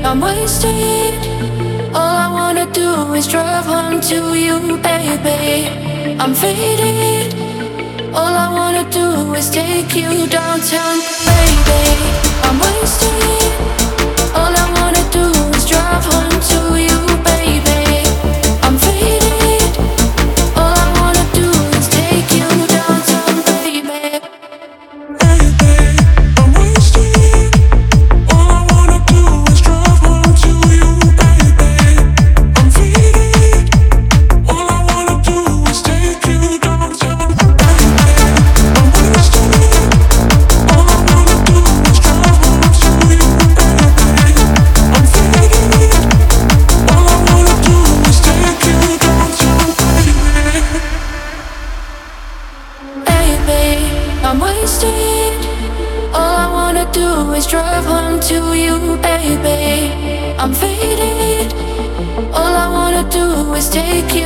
I'm wasted. All I wanna do is drive home to you, baby. I'm faded. All I wanna do is take you downtown, baby. I'm wasted. All I wanna do is drive home to you, baby. I'm faded. All I wanna do is take you downtown, baby. I'm wasted. All I wanna do is drive home to you, baby. I'm faded. All I wanna do is take you